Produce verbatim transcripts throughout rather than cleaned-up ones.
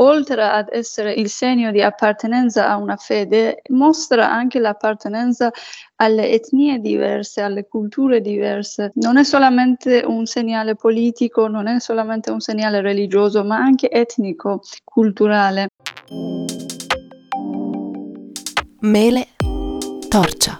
oltre ad essere il segno di appartenenza a una fede, mostra anche l'appartenenza alle etnie diverse, alle culture diverse. Non è solamente un segnale politico, non è solamente un segnale religioso, ma anche etnico, culturale. Mele, torcia.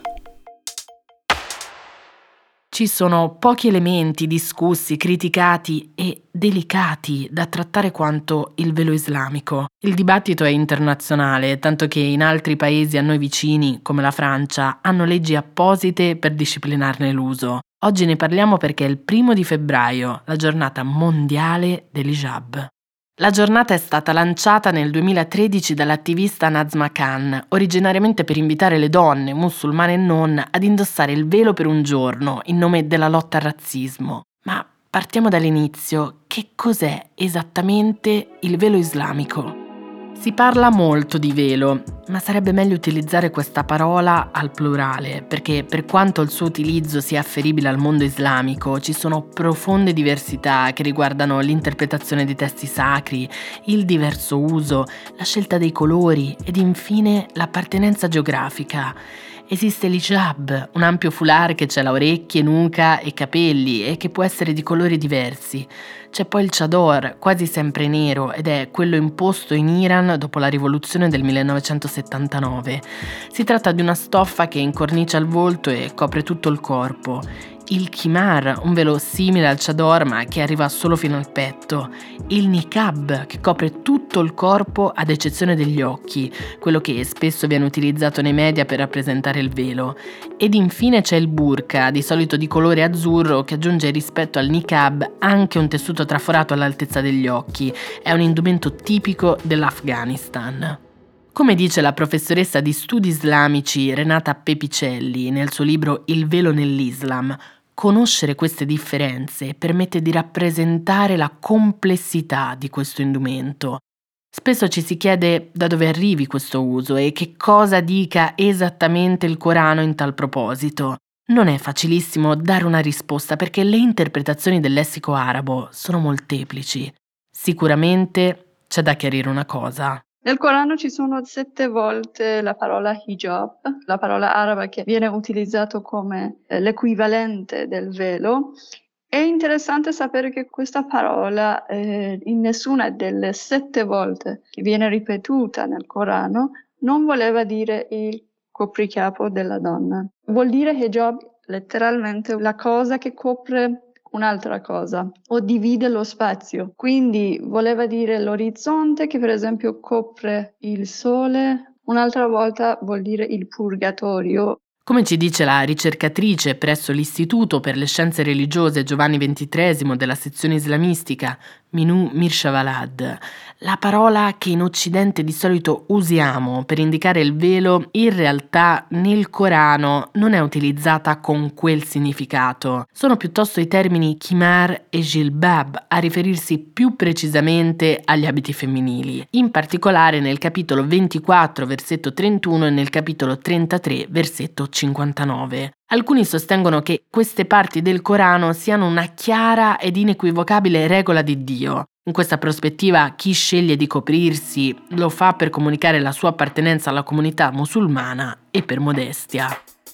Ci sono pochi elementi discussi, criticati e delicati da trattare quanto il velo islamico. Il dibattito è internazionale, tanto che in altri paesi a noi vicini, come la Francia, hanno leggi apposite per disciplinarne l'uso. Oggi ne parliamo perché è il primo di febbraio, la giornata mondiale dell'hijab. La giornata è stata lanciata nel duemilatredici dall'attivista Nazma Khan, originariamente per invitare le donne, musulmane e non, ad indossare il velo per un giorno in nome della lotta al razzismo. Ma partiamo dall'inizio. Che cos'è esattamente il velo islamico? Si parla molto di velo, ma sarebbe meglio utilizzare questa parola al plurale, perché per quanto il suo utilizzo sia afferibile al mondo islamico, ci sono profonde diversità che riguardano l'interpretazione dei testi sacri, il diverso uso, la scelta dei colori ed infine l'appartenenza geografica. Esiste l'hijab, un ampio foulard che cela orecchie, nuca e capelli e che può essere di colori diversi. C'è poi il chador, quasi sempre nero, ed è quello imposto in Iran dopo la rivoluzione del millenovecentosettantanove. Si tratta di una stoffa che incornicia il volto e copre tutto il corpo. Il khimar, un velo simile al chador ma che arriva solo fino al petto. Il niqab, che copre tutto il corpo ad eccezione degli occhi, quello che spesso viene utilizzato nei media per rappresentare il velo. Ed infine c'è il burqa, di solito di colore azzurro, che aggiunge rispetto al niqab anche un tessuto traforato all'altezza degli occhi. È un indumento tipico dell'Afghanistan. Come dice la professoressa di studi islamici Renata Pepicelli nel suo libro Il velo nell'Islam, conoscere queste differenze permette di rappresentare la complessità di questo indumento. Spesso ci si chiede da dove arrivi questo uso e che cosa dica esattamente il Corano in tal proposito. Non è facilissimo dare una risposta perché le interpretazioni del lessico arabo sono molteplici. Sicuramente c'è da chiarire una cosa. Nel Corano ci sono sette volte la parola hijab, la parola araba che viene utilizzata come eh, l'equivalente del velo. È interessante sapere che questa parola eh, in nessuna delle sette volte che viene ripetuta nel Corano non voleva dire il copricapo della donna. Vuol dire hijab letteralmente la cosa che copre un'altra cosa o divide lo spazio. Quindi voleva dire l'orizzonte che per esempio copre il sole, un'altra volta vuol dire il purgatorio. Come ci dice la ricercatrice presso l'Istituto per le Scienze Religiose Giovanni ventitreesimo della sezione islamistica Minu Mirshavalad, la parola che in Occidente di solito usiamo per indicare il velo in realtà nel Corano non è utilizzata con quel significato. Sono piuttosto i termini khimar e jilbab a riferirsi più precisamente agli abiti femminili, in particolare nel capitolo ventiquattro versetto trentuno e nel capitolo trentatré versetto cinquantanove. Alcuni sostengono che queste parti del Corano siano una chiara ed inequivocabile regola di Dio. In questa prospettiva, chi sceglie di coprirsi lo fa per comunicare la sua appartenenza alla comunità musulmana e per modestia.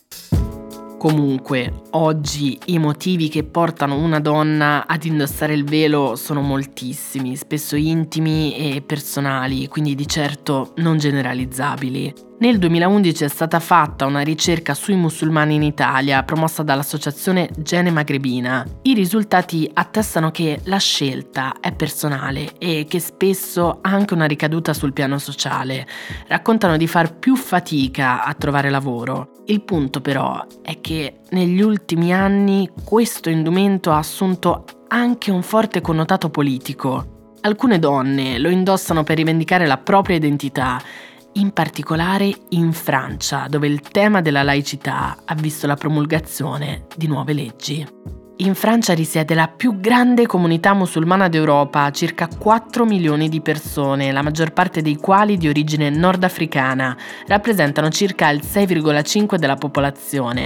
Comunque, oggi i motivi che portano una donna ad indossare il velo sono moltissimi, spesso intimi e personali, quindi di certo non generalizzabili. Nel duemilaundici è stata fatta una ricerca sui musulmani in Italia promossa dall'associazione Gene Magrebina. I risultati attestano che la scelta è personale e che spesso ha anche una ricaduta sul piano sociale. Raccontano di far più fatica a trovare lavoro. Il punto però è che negli ultimi anni questo indumento ha assunto anche un forte connotato politico. Alcune donne lo indossano per rivendicare la propria identità, in particolare in Francia, dove il tema della laicità ha visto la promulgazione di nuove leggi. In Francia risiede la più grande comunità musulmana d'Europa, circa quattro milioni di persone, la maggior parte dei quali di origine nordafricana, rappresentano circa il sei virgola cinque della popolazione.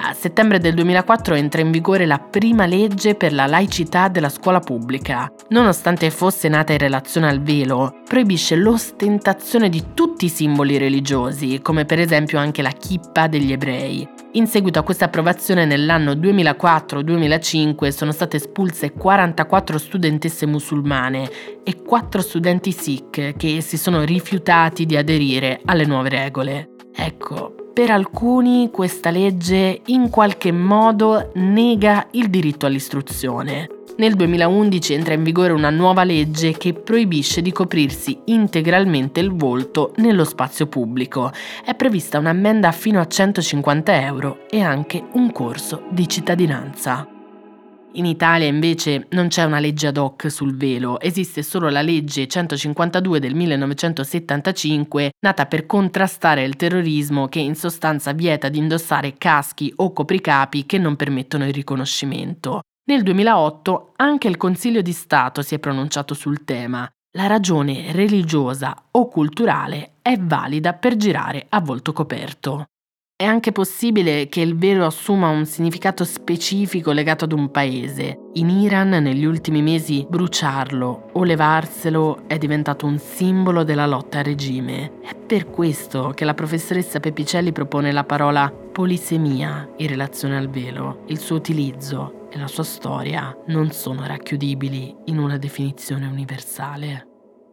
A settembre del duemilaquattro entra in vigore la prima legge per la laicità della scuola pubblica. Nonostante fosse nata in relazione al velo, proibisce l'ostentazione di tutti i simboli religiosi, come per esempio anche la kippa degli ebrei. In seguito a questa approvazione nell'anno duemilaquattro duemilacinque sono state espulse quarantaquattro studentesse musulmane e quattro studenti sikh che si sono rifiutati di aderire alle nuove regole. Ecco, per alcuni questa legge in qualche modo nega il diritto all'istruzione. Nel duemilaundici entra in vigore una nuova legge che proibisce di coprirsi integralmente il volto nello spazio pubblico. È prevista un'ammenda fino a centocinquanta euro e anche un corso di cittadinanza. In Italia invece non c'è una legge ad hoc sul velo, esiste solo la legge centocinquantadue del millenovecentosettantacinque, nata per contrastare il terrorismo, che in sostanza vieta di indossare caschi o copricapi che non permettono il riconoscimento. Nel duemilaotto anche il Consiglio di Stato si è pronunciato sul tema. La ragione religiosa o culturale è valida per girare a volto coperto. È anche possibile che il velo assuma un significato specifico legato ad un paese. In Iran negli ultimi mesi bruciarlo o levarselo è diventato un simbolo della lotta al regime. È per questo che la professoressa Pepicelli propone la parola polisemia in relazione al velo. Il suo utilizzo e la sua storia non sono racchiudibili in una definizione universale.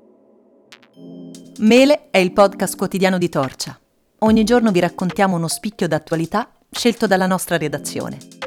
Mele è il podcast quotidiano di Torcia. Ogni giorno vi raccontiamo uno spicchio d'attualità scelto dalla nostra redazione.